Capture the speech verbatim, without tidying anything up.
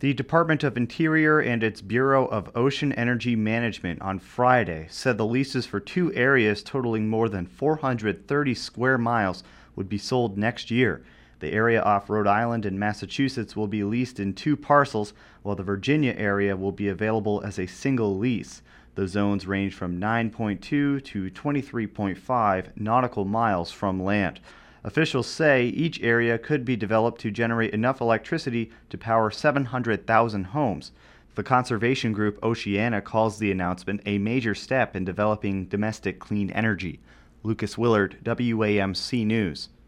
The Department of Interior and its Bureau of Ocean Energy Management on Friday said the leases for two areas totaling more than four hundred thirty square miles would be sold next year. The area off Rhode Island and Massachusetts will be leased in two parcels, while the Virginia area will be available as a single lease. The zones range from nine point two to twenty-three point five nautical miles from land. Officials say each area could be developed to generate enough electricity to power seven hundred thousand homes. The conservation group Oceana calls the announcement a major step in developing domestic clean energy. Lucas Willard, W A M C News.